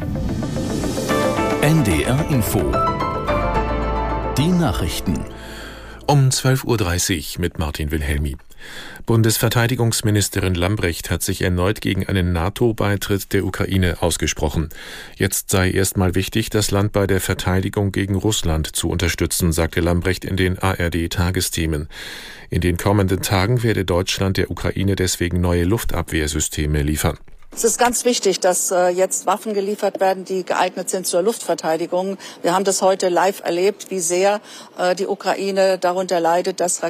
NDR Info. Die Nachrichten. Um 12.30 Uhr mit Martin Wilhelmi. Bundesverteidigungsministerin Lambrecht hat sich erneut gegen einen NATO-Beitritt der Ukraine ausgesprochen. Jetzt sei erstmal wichtig, das Land bei der Verteidigung gegen Russland zu unterstützen, sagte Lambrecht in den ARD-Tagesthemen. In den kommenden Tagen werde Deutschland der Ukraine deswegen neue Luftabwehrsysteme liefern. Es ist ganz wichtig, dass jetzt Waffen geliefert werden, die geeignet sind zur Luftverteidigung. Wir haben das heute live erlebt, wie sehr die Ukraine darunter leidet, dass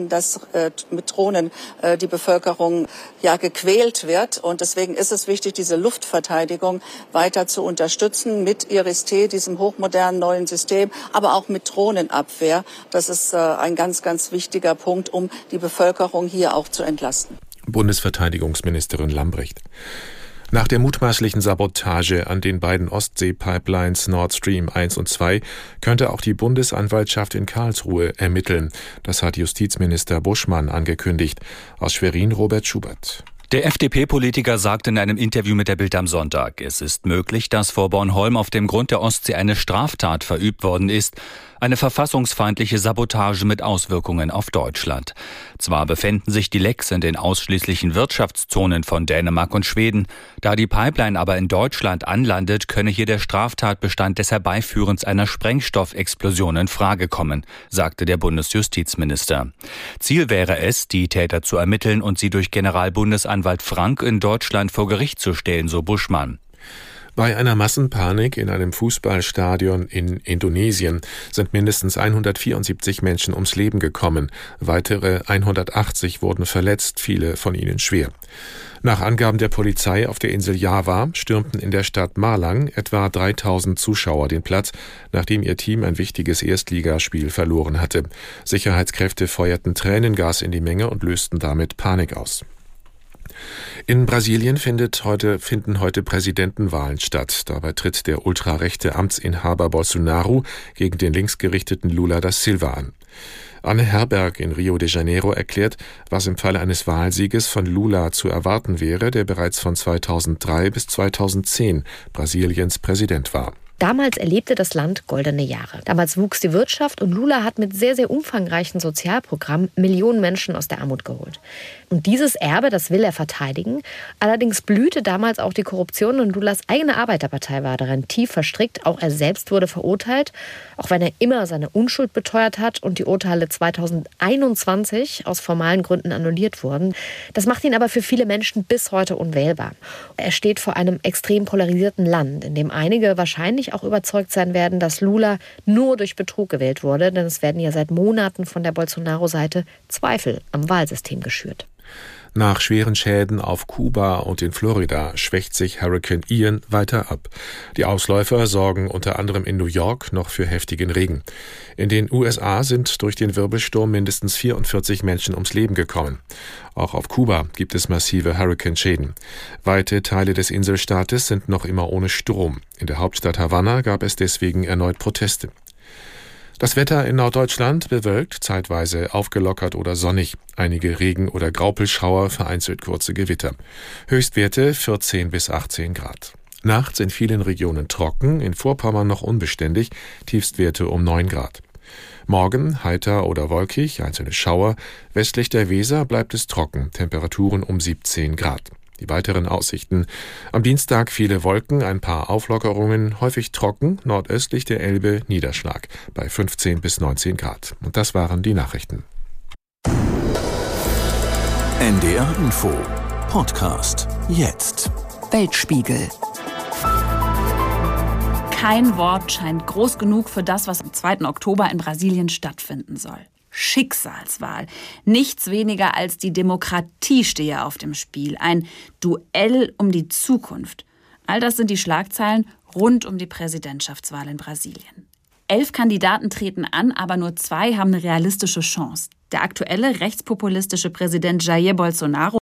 mit Drohnen die Bevölkerung gequält wird. Und deswegen ist es wichtig, diese Luftverteidigung weiter zu unterstützen mit IRIS-T, diesem hochmodernen neuen System, aber auch mit Drohnenabwehr. Das ist ein ganz, ganz wichtiger Punkt, um die Bevölkerung hier auch zu entlasten. Bundesverteidigungsministerin Lambrecht. Nach der mutmaßlichen Sabotage an den beiden Ostsee-Pipelines Nord Stream 1 und 2 könnte auch die Bundesanwaltschaft in Karlsruhe ermitteln. Das hat Justizminister Buschmann angekündigt. Aus Schwerin Robert Schubert. Der FDP-Politiker sagte in einem Interview mit der Bild am Sonntag, es ist möglich, dass vor Bornholm auf dem Grund der Ostsee eine Straftat verübt worden ist, eine verfassungsfeindliche Sabotage mit Auswirkungen auf Deutschland. Zwar befinden sich die Lecks in den ausschließlichen Wirtschaftszonen von Dänemark und Schweden, da die Pipeline aber in Deutschland anlandet, könne hier der Straftatbestand des Herbeiführens einer Sprengstoffexplosion in Frage kommen, sagte der Bundesjustizminister. Ziel wäre es, die Täter zu ermitteln und sie durch Generalbundesanwalt Frank in Deutschland vor Gericht zu stellen, so Buschmann. Bei einer Massenpanik in einem Fußballstadion in Indonesien sind mindestens 174 Menschen ums Leben gekommen. Weitere 180 wurden verletzt, viele von ihnen schwer. Nach Angaben der Polizei auf der Insel Java stürmten in der Stadt Malang etwa 3000 Zuschauer den Platz, nachdem ihr Team ein wichtiges Erstligaspiel verloren hatte. Sicherheitskräfte feuerten Tränengas in die Menge und lösten damit Panik aus. In Brasilien finden heute Präsidentenwahlen statt. Dabei tritt der ultrarechte Amtsinhaber Bolsonaro gegen den linksgerichteten Lula da Silva an. Anne Herberg in Rio de Janeiro erklärt, was im Falle eines Wahlsieges von Lula zu erwarten wäre, der bereits von 2003 bis 2010 Brasiliens Präsident war. Damals erlebte das Land goldene Jahre. Damals wuchs die Wirtschaft und Lula hat mit sehr, sehr umfangreichen Sozialprogrammen Millionen Menschen aus der Armut geholt. Und dieses Erbe, das will er verteidigen. Allerdings blühte damals auch die Korruption und Lulas eigene Arbeiterpartei war darin tief verstrickt. Auch er selbst wurde verurteilt, auch wenn er immer seine Unschuld beteuert hat und die Urteile 2021 aus formalen Gründen annulliert wurden. Das macht ihn aber für viele Menschen bis heute unwählbar. Er steht vor einem extrem polarisierten Land, in dem einige wahrscheinlich auch überzeugt sein werden, dass Lula nur durch Betrug gewählt wurde, denn es werden ja seit Monaten von der Bolsonaro-Seite Zweifel am Wahlsystem geschürt. Nach schweren Schäden auf Kuba und in Florida schwächt sich Hurrikan Ian weiter ab. Die Ausläufer sorgen unter anderem in New York noch für heftigen Regen. In den USA sind durch den Wirbelsturm mindestens 44 Menschen ums Leben gekommen. Auch auf Kuba gibt es massive Hurrikanschäden. Weite Teile des Inselstaates sind noch immer ohne Strom. In der Hauptstadt Havanna gab es deswegen erneut Proteste. Das Wetter in Norddeutschland bewölkt, zeitweise aufgelockert oder sonnig. Einige Regen- oder Graupelschauer, vereinzelt kurze Gewitter. Höchstwerte 14 bis 18 Grad. Nachts in vielen Regionen trocken, in Vorpommern noch unbeständig, Tiefstwerte um 9 Grad. Morgen heiter oder wolkig, einzelne Schauer. Westlich der Weser bleibt es trocken, Temperaturen um 17 Grad. Die weiteren Aussichten. Am Dienstag viele Wolken, ein paar Auflockerungen, häufig trocken, nordöstlich der Elbe Niederschlag bei 15 bis 19 Grad. Und das waren die Nachrichten. NDR Info Podcast jetzt. Weltspiegel. Kein Wort scheint groß genug für das, was am 2. Oktober in Brasilien stattfinden soll. Schicksalswahl. Nichts weniger als die Demokratie stehe auf dem Spiel. Ein Duell um die Zukunft. All das sind die Schlagzeilen rund um die Präsidentschaftswahl in Brasilien. 11 Kandidaten treten an, aber nur 2 haben eine realistische Chance. Der aktuelle rechtspopulistische Präsident Jair Bolsonaro